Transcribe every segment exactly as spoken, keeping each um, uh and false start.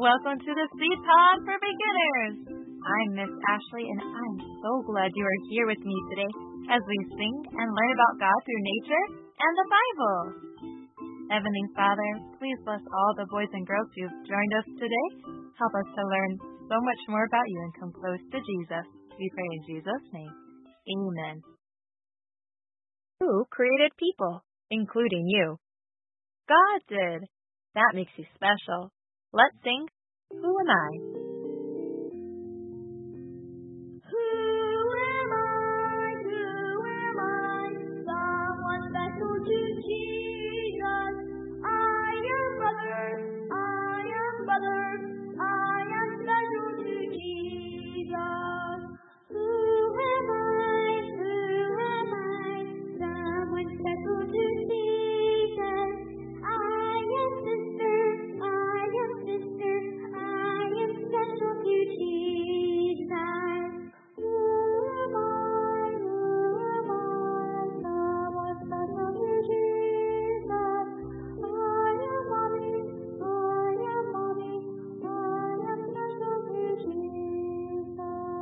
Welcome to the Seed Pod for Beginners. I'm Miss Ashley, and I'm so glad you are here with me today as we sing and learn about God through nature and the Bible. Heavenly Father, please bless all the boys and girls who've joined us today. Help us to learn so much more about you and come close to Jesus. We pray in Jesus' name. Amen. Who created people, including you? God did. That makes you special. Let's sing, Who Am I? Who am I? Who am I? Someone special to Jesus. I am brother. I am brother. I am special to Jesus. Who am I? Who am I? Someone special to Jesus. I am sister. I am sister. I am special to Jesus. Who am I? Who am I? Someone special to Jesus. I am mommy. I am mommy. I am special to Jesus.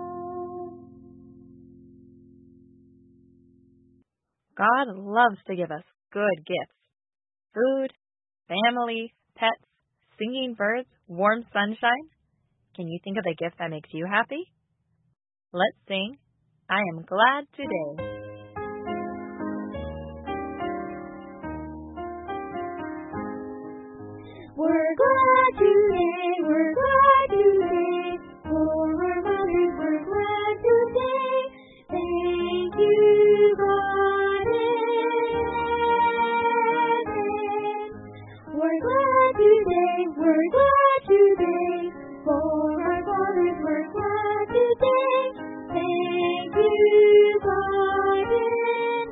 God loves to give us good gifts. Food, family, pets, singing birds, warm sunshine. Can you think of a gift that makes you happy? Let's sing, I am glad today. We're glad today, we're glad today, for our mothers we're glad today. Thank you, God in heaven. We're glad today, we're glad today, for our fathers we're glad today. Thank you, God in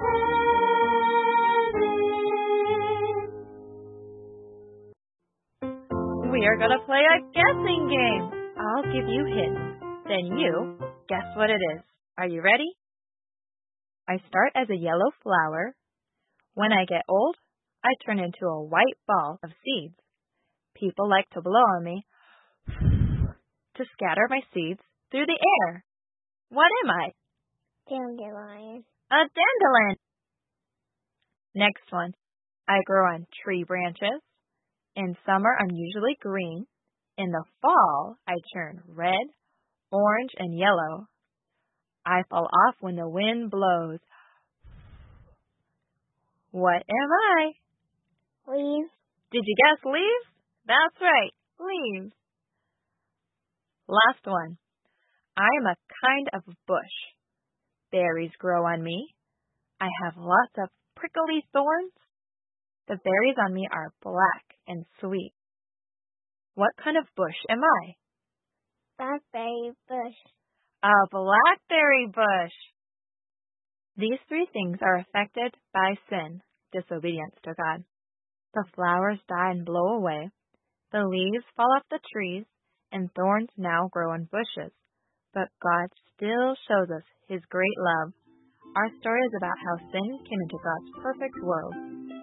heaven. We are going to play a guessing game. I'll give you hints. Then you guess what it is. Are you ready? I start as a yellow flower. When I get old, I turn into a white ball of seeds. People like to blow on me to scatter my seeds through the air. What am I? Dandelion. A dandelion. Next one. I grow on tree branches. In summer, I'm usually green. In the fall, I turn red, orange, and yellow. I fall off when the wind blows. What am I? Leaves. Did you guess leaves? That's right, leaves. Last one. I am a kind of bush. Berries grow on me. I have lots of prickly thorns. The berries on me are black and sweet. What kind of bush am I? Blackberry bush. A blackberry bush. These three things are affected by sin, disobedience to God. The flowers die and blow away. The leaves fall off the trees, and thorns now grow on bushes. But God still shows us His great love. Our story is about how sin came into God's perfect world.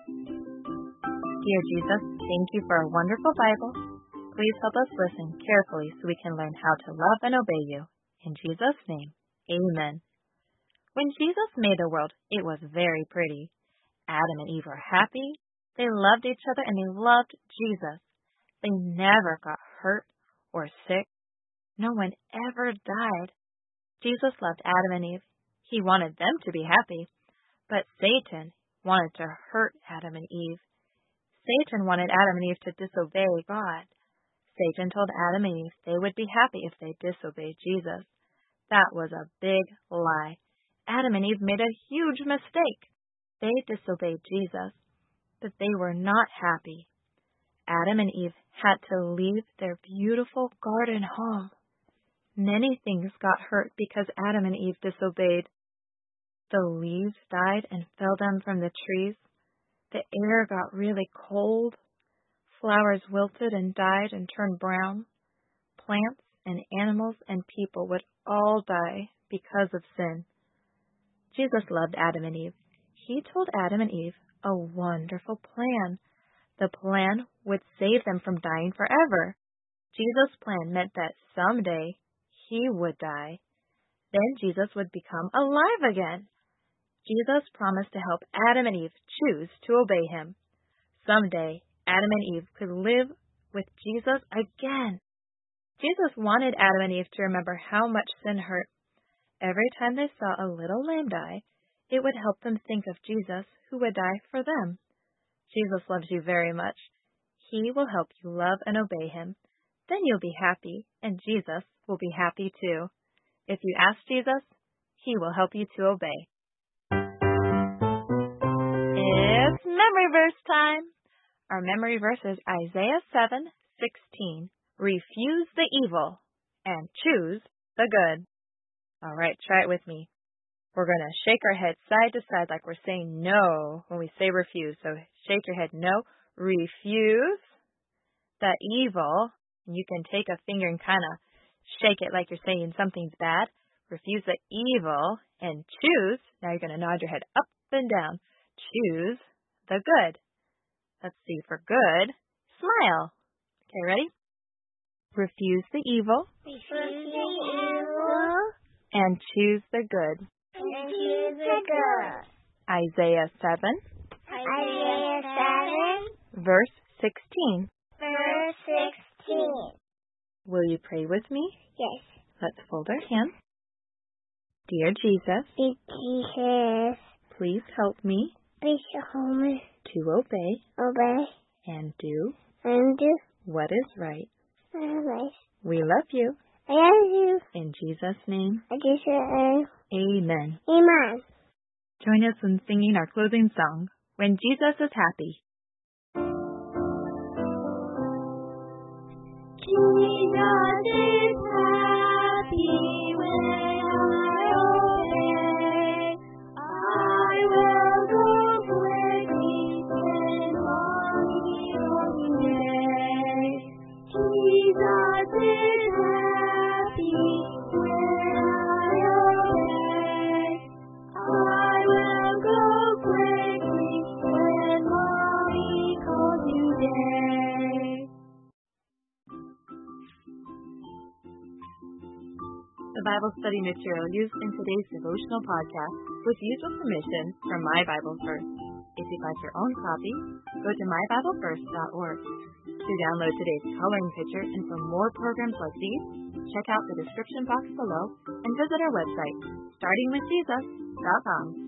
Dear Jesus, thank you for a wonderful Bible. Please help us listen carefully so we can learn how to love and obey you. In Jesus' name, amen. When Jesus made the world, it was very pretty. Adam and Eve were happy. They loved each other and they loved Jesus. They never got hurt or sick. No one ever died. Jesus loved Adam and Eve. He wanted them to be happy. But Satan wanted to hurt Adam and Eve. Satan wanted Adam and Eve to disobey God. Satan told Adam and Eve they would be happy if they disobeyed Jesus. That was a big lie. Adam and Eve made a huge mistake. They disobeyed Jesus, but they were not happy. Adam and Eve had to leave their beautiful garden home. Many things got hurt because Adam and Eve disobeyed. The leaves died and fell down from the trees. The air got really cold. Flowers wilted and died and turned brown. Plants and animals and people would all die because of sin. Jesus loved Adam and Eve. He told Adam and Eve a wonderful plan. The plan would save them from dying forever. Jesus' plan meant that someday he would die. Then Jesus would become alive again. Jesus promised to help Adam and Eve choose to obey him. Someday, Adam and Eve could live with Jesus again. Jesus wanted Adam and Eve to remember how much sin hurt. Every time they saw a little lamb die, it would help them think of Jesus who would die for them. Jesus loves you very much. He will help you love and obey him. Then you'll be happy, and Jesus will be happy too. If you ask Jesus, he will help you to obey. It's memory verse time. Our memory verse is Isaiah seven sixteen. Refuse the evil and choose the good. All right, try it with me. We're going to shake our head side to side like we're saying no when we say refuse. So shake your head no. Refuse the evil. And you can take a finger and kind of shake it like you're saying something's bad. Refuse the evil and choose. Now you're going to nod your head up and down. Choose the good. Let's see, for good, smile. Okay, ready? Refuse the evil. Refuse the evil. And choose the good. And choose the good. Isaiah seven. Isaiah seven. Verse sixteen. Verse sixteen. Will you pray with me? Yes. Let's fold our hands. Dear Jesus. Dear Jesus. Please help me. Please help me. To obey. Obey. And do. And do. What is right. Right. We love you. I love you. In Jesus' name. In Jesus' name. Amen. Amen. Join us in singing our closing song, When Jesus is Happy. Jesus is happy when I obey. I will go quickly when mommy calls me. Jesus is happy when I obey. I will go quickly when mommy calls you day. The Bible study material used in today's devotional podcast was used with permission from My Bible First. If you'd like your own copy, go to my bible first dot org. To download today's coloring picture and for more programs like these, check out the description box below and visit our website, starting with jesus dot com.